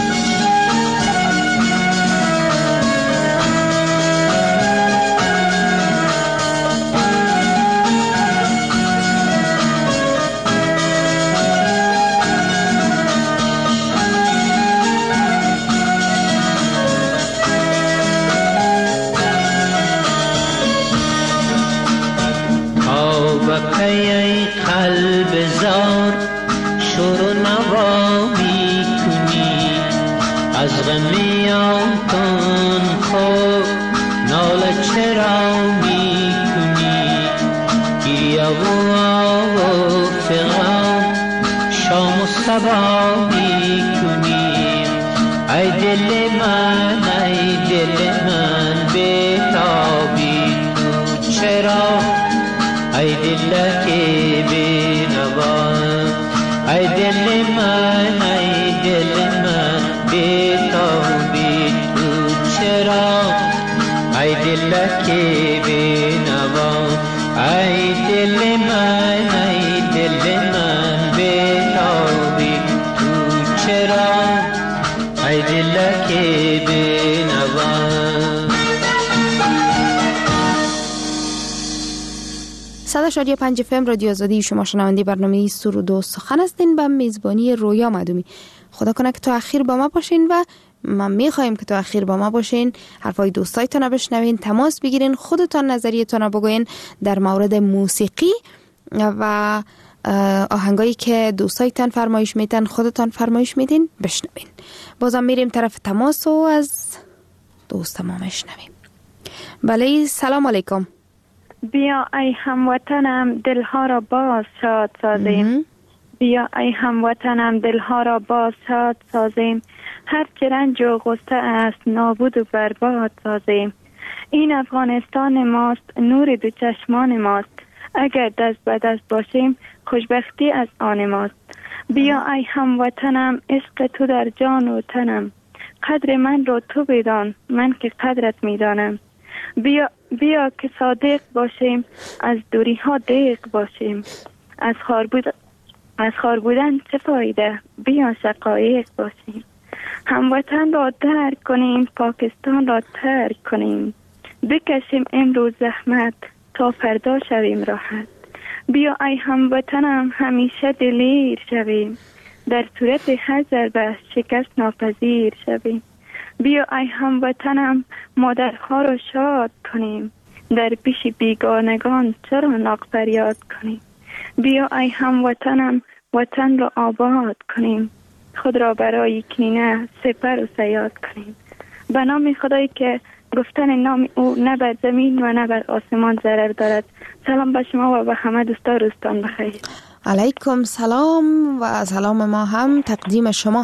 Speaker 10: ای قلب زار شور و نوا می کنی از غمیان کن خوب ناله چرا می کنی گریه و آب و فغان شام و صبا می کنی ای دل من ای دل من بیتابی تو چرا ای دل که بی نوا ای دل من ای دل من بی تابی تو چرا ای دل که بی نوا ای دل من ای دل من بی تابی تو چرا ای دل که بی نوا.
Speaker 5: صد و شش و پنج اف ام رادیو آزادی، شما شنونده برنامه سرود و سخن هستین به میزبانی رویا مدومی. خدا کنه که تو اخیر با ما باشین و من میخوایم که تو اخیر با ما باشین، حرفای دوستایتون رو بشنوین، تماس بگیرین، خودتان نظریتون رو بگوین در مورد موسیقی و آهنگایی که دوستایتان فرمایش میتن خودتان فرمایش میدین بشنوین. بازم میریم طرف تماس و از دوست ما بشنویم. بله، سلام علیکم.
Speaker 11: بیا ای هموطنم دلها را باز شاد سازیم، بیا ای هموطنم دلها را باز شاد سازیم، هر چه رنج و غصه است نابود و برباد سازیم. این افغانستان ماست، نور دو چشمان ماست، اگر دست به دست باشیم خوشبختی از آن ماست. بیا ای هموطنم عشق تو در جان و تنم، قدر من را تو بدان من که قدرت میدانم. بیا بیا که صادق باشیم، از دوری ها دق باشیم، از خار بود از خار بودن چه فایده، بیا شقایق باشیم. هموطن را درک کنیم، پاکستان را ترک کنیم، بکشیم امروز زحمت تا فردا شویم راحت. بیا ای هموطنم همیشه دلیر شویم، در صورت هر ضربه شکست ناپذیر شویم. بیا ای هموطنم مادرها را شاد کنیم، در پیش بیگانگان چرا ناق فریاد کنیم. بیا ای هموطنم وطن را آباد کنیم، خود را برای کینه سپر و صیاد کنیم. به نام خدایی که گفتن نام او نه بر زمین و نه بر آسمان ضرر دارد. سلام به شما و به همه دوستا، روزتان بخیر.
Speaker 5: علیکم سلام و سلام ما هم تقدیم شما.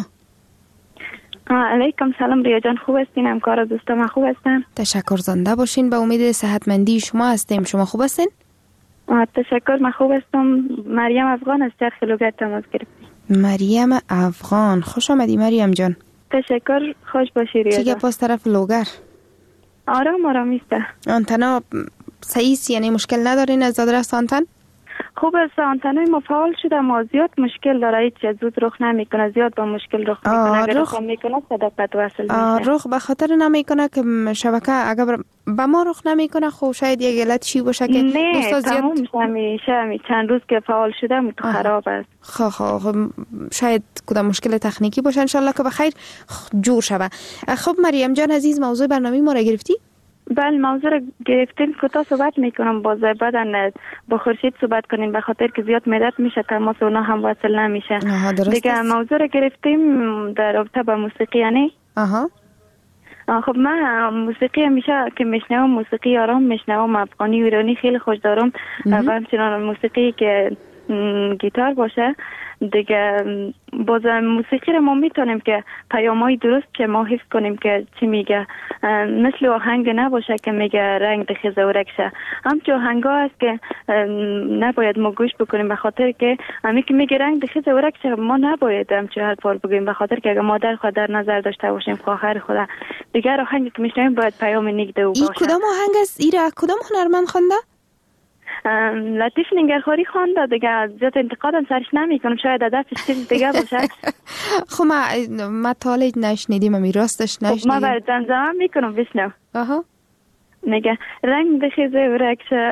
Speaker 11: علیکم سلام ریا جان، خوب هستین؟ همکار دوستا ما خوب هستن؟
Speaker 5: تشکر، زنده باشین. به امید صحتمندی شما هستیم. شما خوب هستین؟
Speaker 11: تشکر، من خوب هستم. مریم افغان از چرخ لوگر تماس گرفتیم.
Speaker 5: مریم افغان، خوش آمدی مریم جان.
Speaker 11: تشکر، خوش باشی ریا جان.
Speaker 5: چیگه پاس طرف لوگر؟
Speaker 11: آرام آرام ایسته.
Speaker 5: آنتنا صحیح، یعنی مشکل ندارین از آدرس آنتن؟
Speaker 11: خوب است، آنتنای ما فعال شده، ما زیاد مشکل داره، هیچ زود رخ نمیکنه، زیاد با مشکل رخ میکنه. اگر رخ میکنه صداقت وصل میشه.
Speaker 5: رخ به خاطر نمیکنه که شبکه اگر به ما رخ نمیکنه، خب شاید یک علت چی باشه که
Speaker 11: دوستا زیاد همیشه می چند روز که فعال شده مت خراب است.
Speaker 5: خب خب شاید کدام مشکل تکنیکی باشه، ان شاء الله که بخیر جور شوه. خب مریم جان عزیز، موضوع برنامه ما را گرفتی؟
Speaker 11: بله، موضوع رو گرفتیم. کوتاه صحبت میکنم، باز بعدن با خورشید صحبت کنیم به خاطر که زیاد مدت میشه تماس اونا هم وصل نمیشه. دیگه موضوع رو گرفتیم در رابطه با موسیقی. یعنی
Speaker 5: آها
Speaker 11: خب من موسیقی همیشه که میشنوم موسیقی آرام میشنوم، افغانی و ایرانی خیلی خوش دارم و همچنان موسیقی که گیتار باشه دیگه. باز موسیقی رو ما میتونیم که پیامای درست که ما حفظ کنیم که چی میگه، مثل آهنگ نباشه که میگه رنگ دخیزه و رکشه. همچون آهنگا هست که نباید ما گوش بکنیم، به خاطر که همی که میگه رنگ دخیزه و رکشه ما نباید همچون هر پار بگیم، به خاطر که اگه مادر خود در نظر داشته باشیم، خواهر خود دیگر آهنگی که میشنیم باید پیام نیک و باشه.
Speaker 5: این کدام آهنگ است؟ ایرا کدام هنرمند خوانده؟
Speaker 11: لطیف نگرخواری خوانده دیگه. زیاد انتقادم سرش نمی کنم، شاید دستش چیز دیگه باشه.
Speaker 5: خب ما ما تاله نشنیدیم، امی راستش نشنیدیم.
Speaker 11: ما برای زمزمه میکنم بشنو.
Speaker 5: آها
Speaker 11: میگه رنگ بخیزه و رکشه.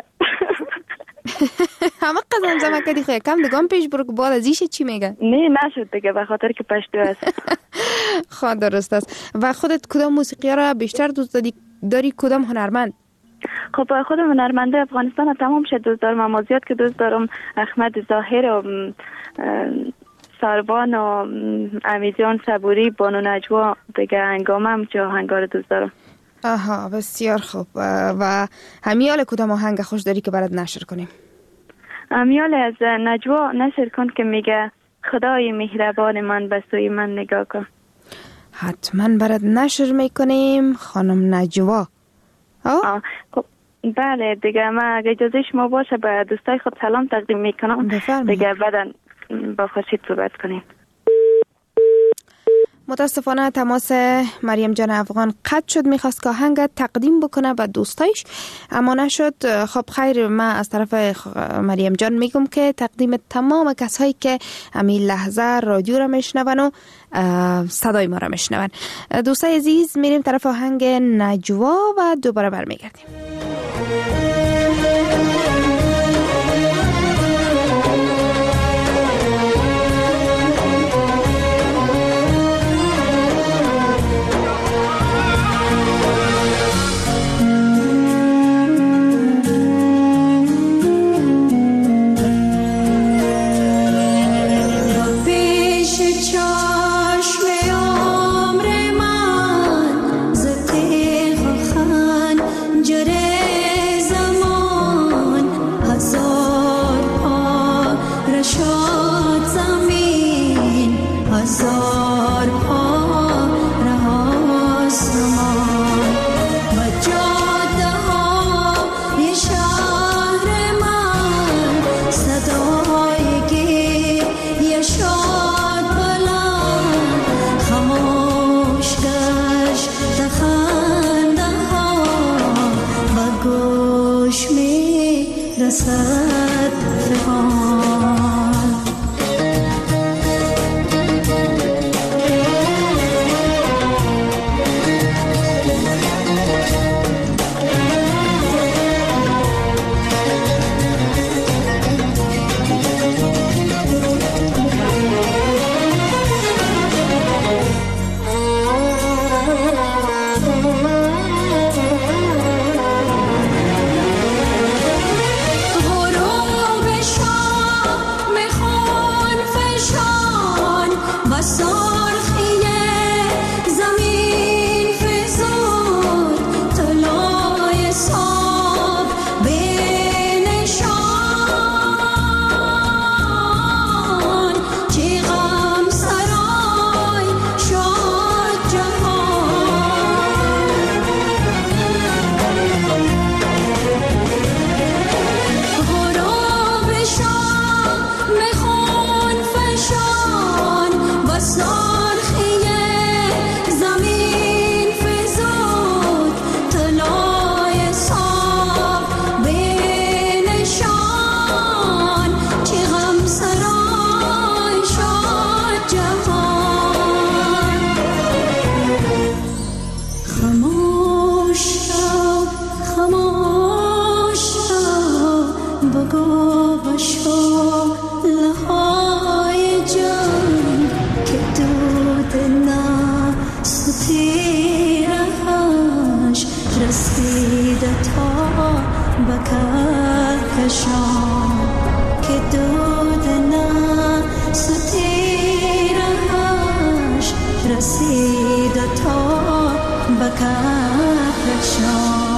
Speaker 5: همه قزم زمزمه کردی خواه کم دگام پیش برو که بعد از ایشه چی میگه؟
Speaker 11: نه نشد دیگه، به خاطر که پشتو است.
Speaker 5: خواهد درست است. و خودت کدام موسیقی را بیشتر دوست داری؟ داری کدام هنرمند؟
Speaker 11: خب خود هنرمنده افغانستان تمام شد دوست دارم، اما زیاد که دوست دارم احمد ظاهر و ساربان و امیجان صبوری، بانو نجوا دیگه. انگام هم چه آهنگا رو دوست دارم.
Speaker 5: آها بسیار خوب. و همیال کدام آهنگ خوش داری که برات نشر کنیم؟
Speaker 11: همیال از نجوا نشر کن که میگه خدای مهربان من به سوی من نگاه کن.
Speaker 5: حتما برات نشر میکنیم خانم نجوا.
Speaker 11: آه خب بله دیگه. ما اگه اجازه شما باشه به دوستای خود سلام تقدیم میکنم دیگه، بعدا با خورشید صحبت کنیم.
Speaker 5: متاسفانه تماس مریم جان افغان قطع شد، میخواست که آهنگ تقدیم بکنه به دوستایش اما نشد. خب خیر، من از طرف مریم جان میگم که تقدیم تمام کسایی که همین لحظه رادیو را میشنون و صدای ما را میشنون. دوستای عزیز میریم طرف آهنگ نجوا و دوباره برمیگردیم.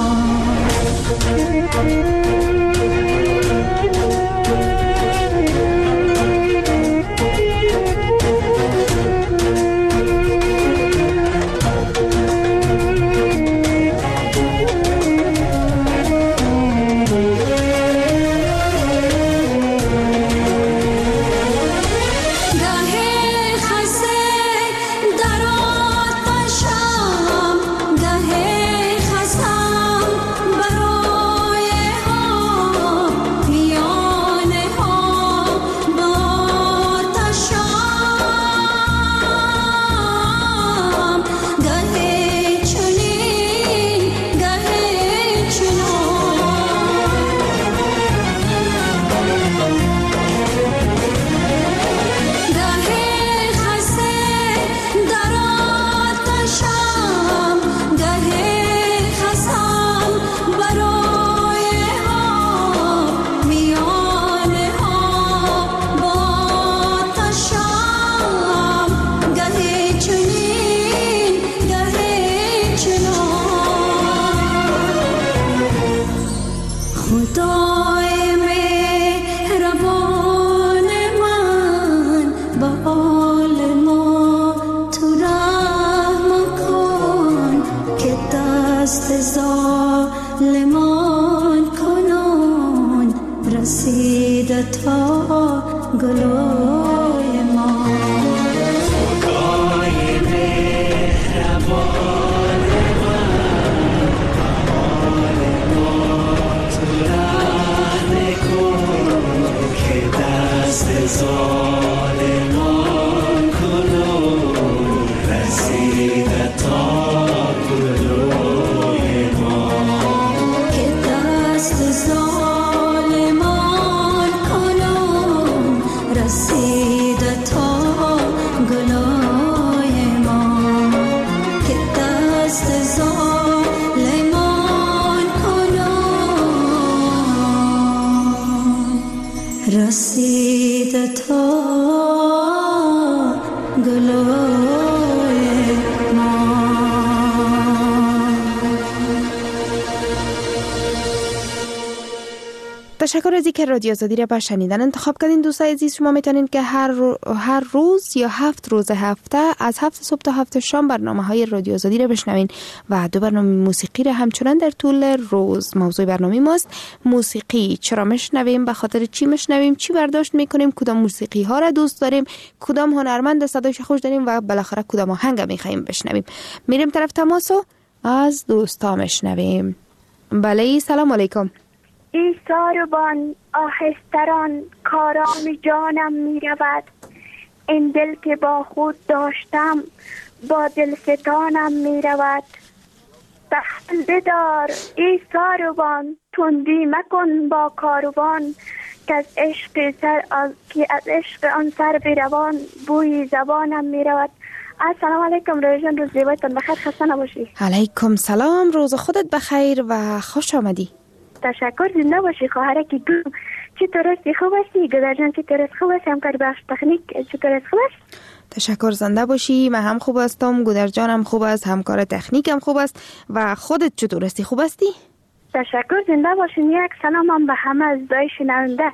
Speaker 12: رسید تا بکفشان. خدای مهربان من با حال ما تو رحم کن که دست ظالمان کنون رسیده تا گلوی ما. خدای مهربان ظالمان کنون رسیده تا گلوی ما که دست ظالمان کنون رسیده تا گلوی ما که دست ظالمان کنون رسیده تا گلوی ما.
Speaker 5: تشکر از اینکه رادیو آزادی را به شنیدن انتخاب کردین. دوستای عزیز، شما میتونید که هر رو... هر روز یا هفت روز هفته از هفت صبح تا هفت شام برنامه های رادیو آزادی را بشنوین و دو برنامه موسیقی را همچنان در طول روز. موضوع برنامه ماست موسیقی. چرا میشنویم، به خاطر چی میشنویم، چی برداشت میکنیم، کدام موسیقی ها را دوست داریم، کدام هنرمند صدایش خوش داریم و بالاخره کدام آهنگ میخوایم بشنویم. میریم طرف تماسو از دوستا میشنویم. بله، سلام علیکم.
Speaker 13: ای ساربان آهستران کارام جانم می رود، این دل که با خود داشتم با دل ستانم می رود. تحمل بدار ای ساربان تندی مکن با کاروان، که از عشق سر از که از عشق آن سر بروان بوی زبانم می رود. السلام علیکم روژان، روز زیبایتان بخیر، خسته نباشی.
Speaker 5: علیکم سلام، روز خودت بخیر و خوش آمدی.
Speaker 13: تشکر، زنده باشی خواهرکی گل. چطور هستی؟ خوب هستی؟ گدر جان چطور هست؟ خوب هستی؟ همکار بخش تکنیک چطور هست؟ خوب است؟
Speaker 5: تشکر، زنده باشی. من هم خوب هستم، گدر جان هم خوب است، همکار تکنیک هم خوب است. و خودت چطور هستی؟ خوب هستی؟
Speaker 13: تشکر، زنده باشین. یک سلام هم به همه از دای شنونده.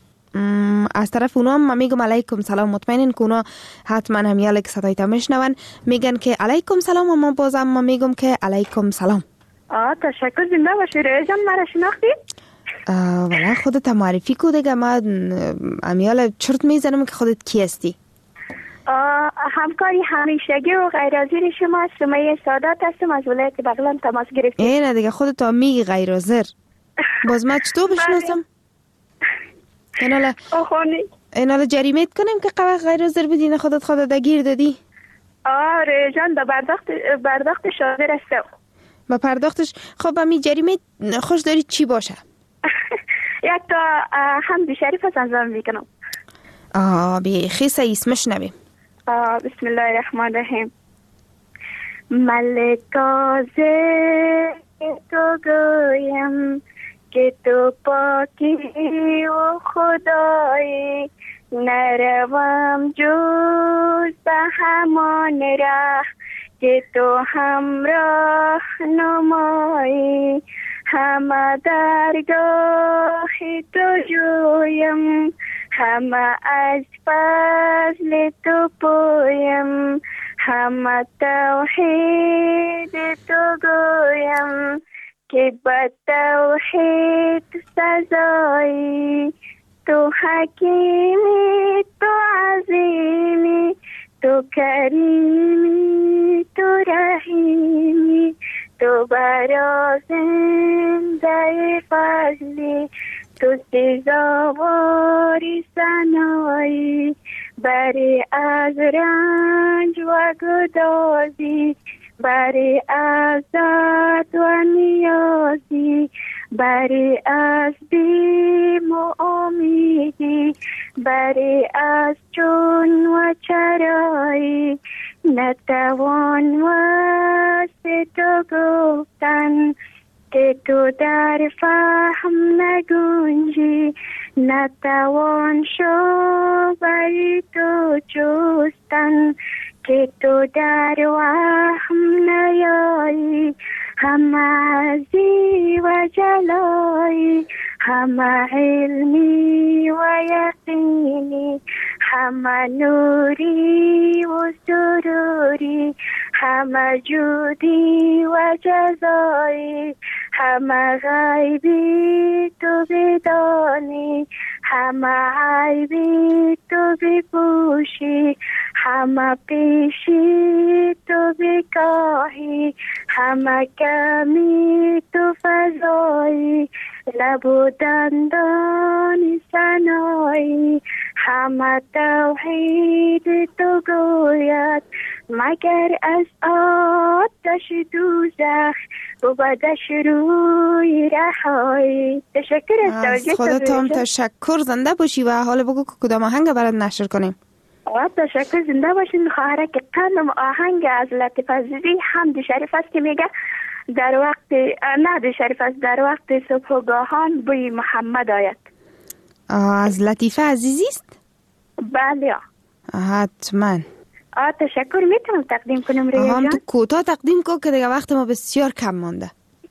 Speaker 5: از طرف اونا هم من میگم علیکم سلام. مطمئنین که اونا حتما هم یالک صدایت میشنون، میگن که علیکم سلام و ما بازم من میگم که علیکم سلام.
Speaker 13: آه تشکر، زنده باشی. ریجان مرا شناختی؟
Speaker 5: والا خودت معرفی کو دیگه. من امیال چرت میزنم که خودت کی هستی.
Speaker 13: همکاری همیشگی و غیر حاضر شما سمیه سادات هستم، از ولایت بغلان تماس گرفتیم.
Speaker 5: اینه دیگه خودت میگی غیر حاضر، باز من چطور بشناسم؟ اینالا اینالا جریمت کنیم که قوه غیر حاضر بدین خودت خودت دگیر دادی.
Speaker 13: آره جان، دا برداخت برداخت شادر هستم.
Speaker 5: با پرداختش خب امی جریمه خوش داری چی باشه؟
Speaker 13: یک تا حمد شریف از انجام میکنم.
Speaker 5: آه بی خیسه اسمش نبیم.
Speaker 13: بسم الله الرحمن الرحیم. ملکازه تو گویم که تو پاکی و خدایی، نروم جز به همان ره که تو همراه نمایی. همه درگاه تو جویم، همه از فضل تو پویم، همه توحید تو گویم که به توحید سزایی. تو حکیمی، تو عظیمی، تو کریمی، تو رحیمی، تو برازنده فضلی، تو سزاواری ثنایی. بری از رنج و گدازی، بری از درد و نیازی، بری از بیم و امیدی، بری از چون و چرایی. نتوان واسه تو گفتن که تو در فهم نگنجی، نتوان شو بری تو جستن که تو در وهم نیایی. همه عزی و جلایی، همه علمی و یقینی، همه نوری و سروری، همه جودی و جزایی، همه غیبی تو بدانی، همه عیبی تو بپوشی، همه پیشی تو بکاهی، همه کمی تو فضایی، لب و دندان سنایی، همه توحید تو گوید، مگر از آتش دوزخ بودش روی رهایی. تشکر
Speaker 5: از خودتان تشکر. زنده باشی و حالا بگو که کدام آهنگ برات نشر کنیم.
Speaker 13: تشکر. زنده باشین. خواهره که قلم آهنگ از لطیف عزیزی حمد شریف است که میگه در وقت نه شریف است در وقت صبحگاهان بوی محمد آید.
Speaker 5: از لطیفه عزیزی است؟
Speaker 13: بله
Speaker 5: حتما.
Speaker 13: آه تشکر. میتونم تقدیم کنم ریاض جان؟
Speaker 5: هم تو کوتاه تقدیم کن که دیگه وقت ما بسیار کم مانده.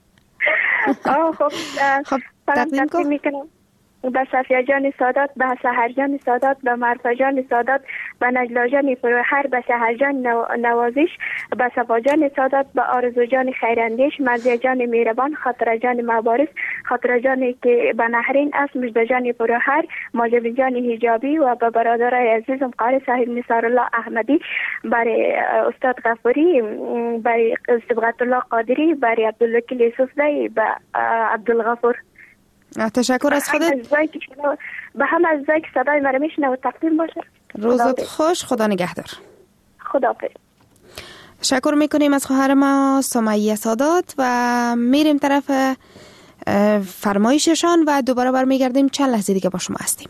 Speaker 13: آه خب
Speaker 5: خب تقدیم کن.
Speaker 13: میکنم به صفیه جان سادات، به سحر جان سادات، به مرفا جان سادات، به نجلا جان فروهر، به سحر جان نوازش، به صفا جان سادات، به آرزو جان خیراندیش، مزیه جان میربان، خاطر جان مبارز، خاطر جانی که به نهرین است، مجد جان فروهر، ماجب جان حجابی و به برادرای عزیزم قاری صاحب نصار الله احمدی، برای استاد غفوری، برای صبغت الله قادری، برای عبدالوکیل یوسفزی، به عبدالغفور.
Speaker 5: تشکر از خودت.
Speaker 13: به هم از زایی که صدای مرا میشنه و تقدیم باشه.
Speaker 5: روزت خوش. خدا نگهدار.
Speaker 13: خداحافظ.
Speaker 5: تشکر میکنیم از خواهر ما سمیه سادات و میریم طرف فرمایششان و دوباره برمیگردیم. چند لحظه دیگه با شما هستیم.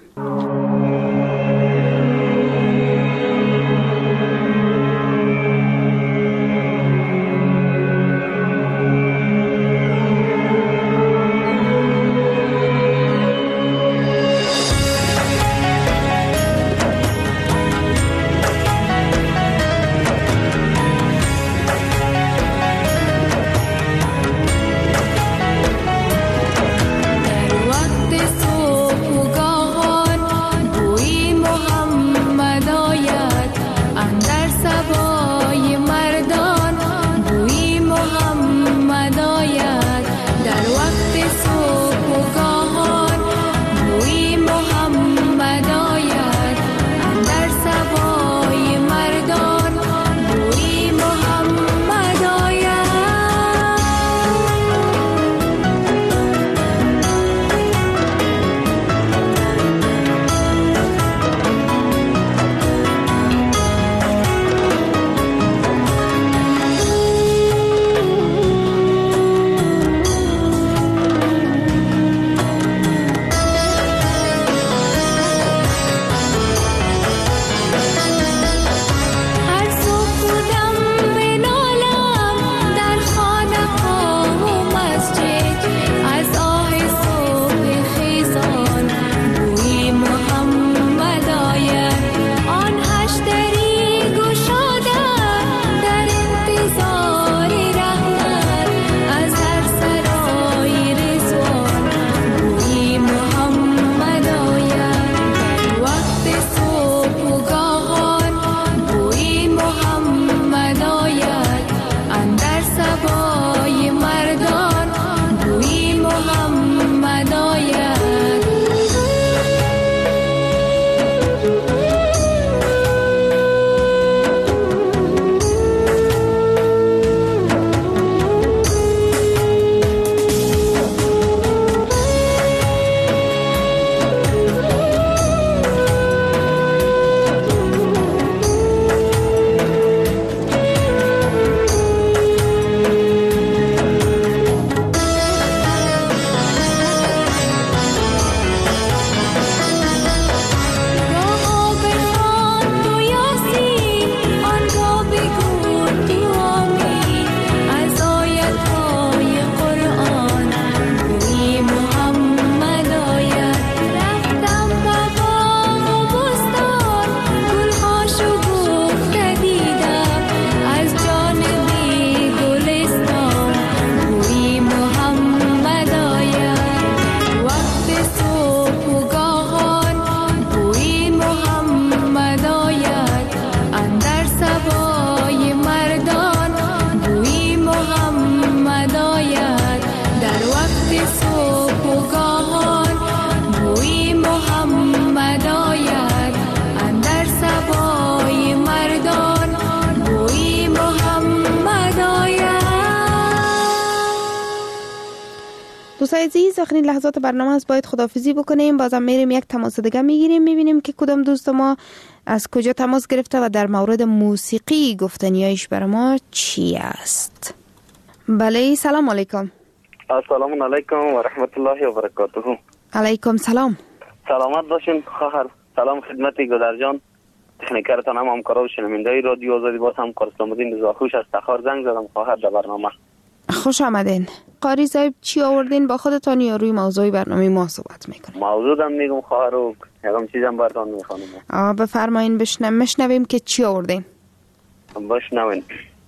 Speaker 5: عزیز، آخرین لحظات برنامه است، باید خداحافظی بکنیم. بازم میریم یک تماس دیگه میگیریم، میبینیم که کدام دوست ما از کجا تماس گرفته و در مورد موسیقی گفتنیایش بر ما چی است. بله، سلام علیکم.
Speaker 14: السلام علیکم و رحمت الله و برکاته.
Speaker 5: علیکم سلام.
Speaker 14: سلامت باشین خواهر. سلام خدمت گلر جان، تکنیکرتان، هم همکارا و شنونده‌های رادیو آزادی. باز هم کار اسلام الدین رضاخوش از تخار زنگ زدم خواهر در برنامه. خوش
Speaker 5: آمدین. قاری صاحب چی آوردین با خودتان یا روی موضوع برنامه ما صحبت میکنیم؟
Speaker 14: موضوع دم میگم خواهر و یکم چیزم براتون میخوانم.
Speaker 5: آ بفرمایین بشنویم مشنویم که چی آوردین.
Speaker 14: بشنوین.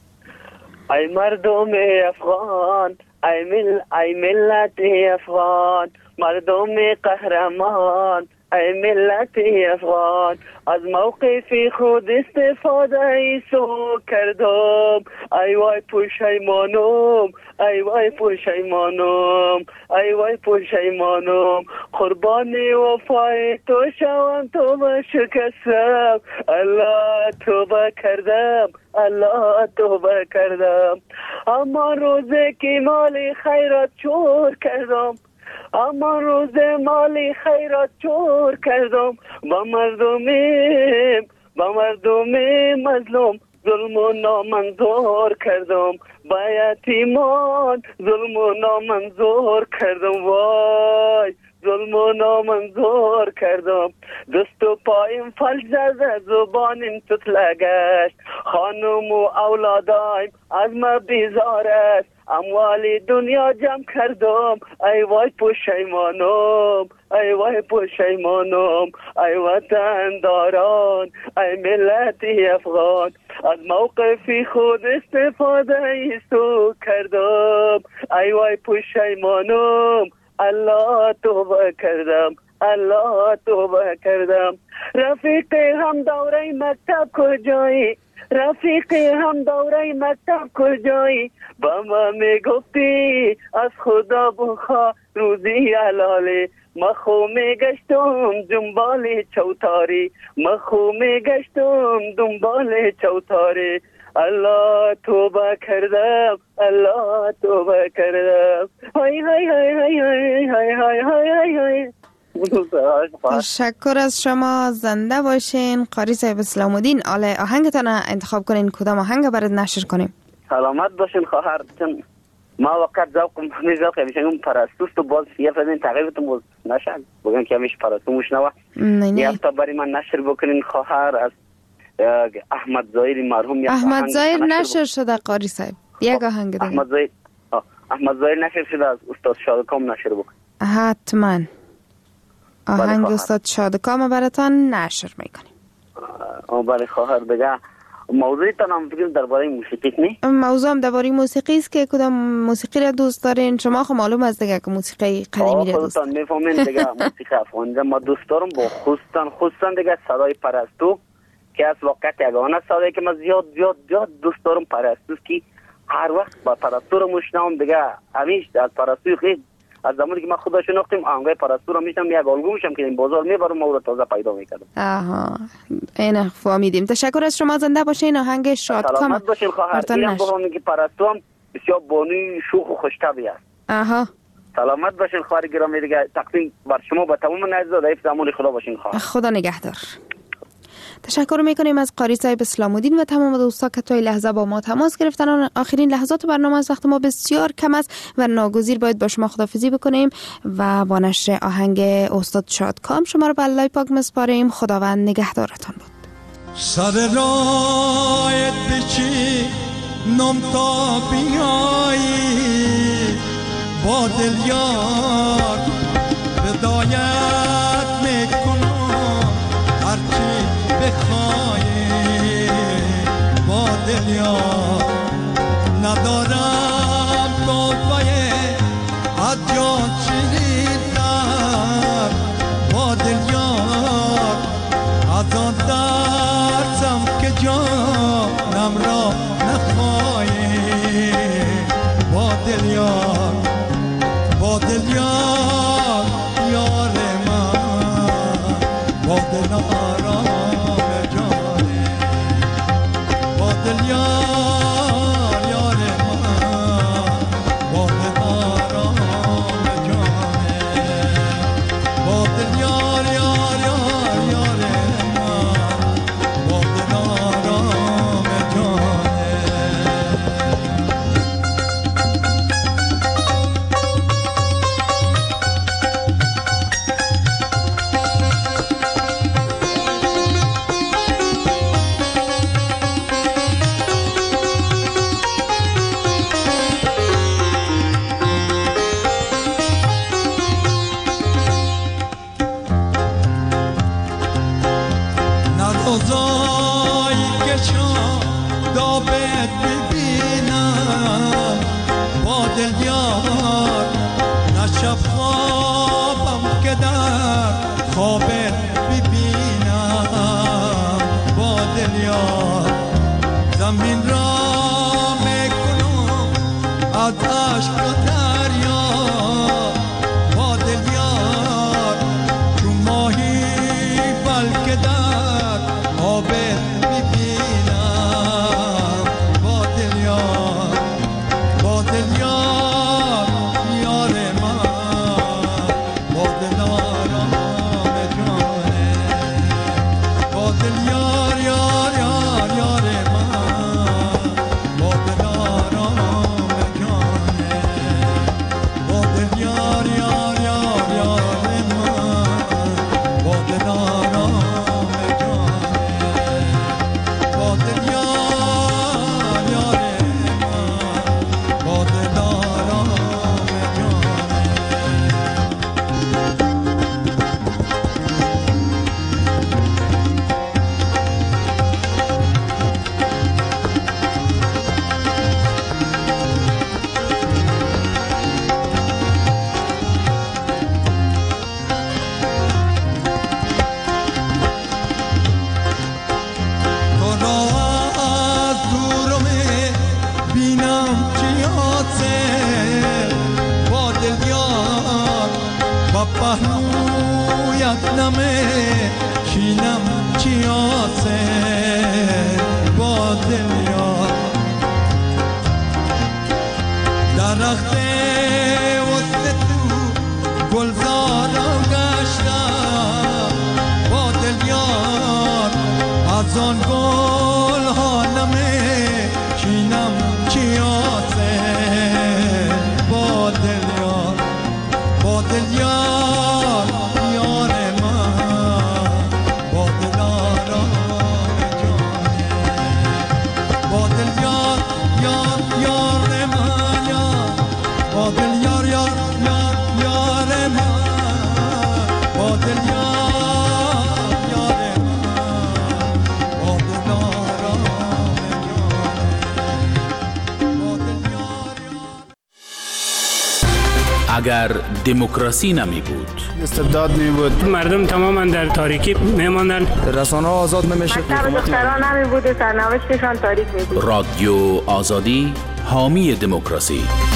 Speaker 14: ای مردم افغان، ای مل ای ملت افغان، مردم قهرمان، ای ملت افغان، از موقف خود استفاده ای سو کردم. ای وای پشیمانم، ای وای پشیمانم، ای وای پشیمانم، قربان وفای تو شوم، توبه شکستم، الله توبه کردم، الله توبه کردم. اما روزی که مال خیرات چور کردم، اما روز مالی خیرات چور کردم، با مردمی با مردمی مظلوم ظلم و نامنظور کردم، با یتیمان ظلم و نامنظور کردم، وای ظلم و نامنظور کردم. دست و پایم فلج زده، زبانم تتله گشت، خانم و اولادایم از ما بیزار است، اموال دنیا جمع کردم. ای وای پشیمانم، ای وای پشیمانم، ای وطن داران، ای ملت افغان، از موقف خود استفاده ای سو کردم. ای وای پشیمانم، الله توبه کردم، الله توبه کردم. رفیق هم دوره مکتب کجایی، رفیق هم دوره مکتب کجایی، با ما میگفتی از خدا بخوا روزی حلالی، ما خو میگشتم دنبال چوتاری، ما خو میگشتم دنبال چوتاری. الله توبه کردم، الله توبه کردم. های های های های های های های های های.
Speaker 5: تشکر از شما، زنده باشین. قاری صاحب اسلام الدین، آله آهنگتان انتخاب کنین، کدام آهنگ برات نشر کنیم؟
Speaker 14: سلامت باشین خواهر. چون ما وقت ذوقم همین ذوق میشم پرستوست و باز یه فدین تقریبتون باز نشد بگن که همیشه پرستو مشنوا. یه هفته برای من نشر بکنین خواهر از احمد ظاهر مرحوم.
Speaker 5: احمد ظاهر نشر شده قاری صاحب، یک آهنگ دیگه.
Speaker 14: احمد ظاهر احمد ظاهر نشر شده، از استاد شادکام نشر بکن.
Speaker 5: حتما آهنگ استاد شادکام براتان نشر میکنیم.
Speaker 14: آه بله خواهر. دیگه موضوعی تنم فکر درباره موسیقی نی؟
Speaker 5: موضوع هم درباره موسیقی است که کدام موسیقی را دوست دارین؟ شما خب معلوم است دیگه که موسیقی قدیمی را دوست دارین.
Speaker 14: خودتان میفهمین دیگه موسیقی افغانی ما دوست دارم، با خصوصا خصوصا دیگه صدای پرستو که از واقعیت یگانه صدایی که من زیاد زیاد زیاد دوست دارم پرستو که هر وقت با پرستو رو میشنوم دیگه. همیشه از پرستو خیلی از زمانی که من خدا شناختم آهنگای پرستو رو میشنم، یک الگو میشم که این بازار میبرم و تازه پیدا میکردم.
Speaker 5: آها این فهمیدیم. تشکر از شما، زنده باشین. آهنگ شادکام
Speaker 14: سلامت باشین خواهر. اینم بگم که پرستو هم بسیار بانوی شوخ و خوشطبعی است.
Speaker 5: آها
Speaker 14: سلامت باشین خواهر گرامی. دیگه تقدیم بر شما با تمام نزد ضعیف زمان خدا باشین خواهر.
Speaker 5: خدا نگهدار. تشکر میکنیم از قاری صاحب اسلام الدین و تمام دوستا که تا این لحظه با ما تماس گرفتن. آخرین لحظات برنامه از وقت ما بسیار کم است و ناگزیر باید با شما خداحافظی بکنیم و با نشر آهنگ استاد شادکام شما رو به الله پاک مسپاریم. خداوند نگهدارتان بود.
Speaker 15: سر رایت بچی نم تا بیایی با دل یار بدایت میکنم هرچی بخوایی با دل یار ندارم توفای از جان چیدم با دل یار از آن درسم که جانم را نخواهی با دل یار با دل یار یارم دل یار یار یار یار من با دل آرام جانه روزایی که شام دابت ببینم با دل یار نشب خوابم که در خوابت ببینم با دل یار زمین را میکنم از عشق و دریا با دل یار تو ماهی بلکه در آبت ببینم با دل یار با دل یار یار من با دل آرام جانه با دل یار یار یار یار من با دل آرام جانه با دل یار یار یار یار من با دل آرام پهلویت نمه چینم چیاسه با دل یار درخت وسط تو گلزارم گشتم با دل یار از آن گل ها نمه چینم چیاسه با دل یار با دل یار یار من با دل آرام جانه با دل یار یار یار من یار با دل یار یار یار یار من با دل یار یار من با دل آرام جانه با دل یار
Speaker 7: اگر دموکراسی نمی بود،
Speaker 16: استبداد می بود،
Speaker 17: مردم تماما در تاریکی می ماندن،
Speaker 16: رسانه ها آزاد نمی شد،
Speaker 18: دختران نمی بود و سرنوشتشان تاریک می بود.
Speaker 7: رادیو آزادی حامی دموکراسی.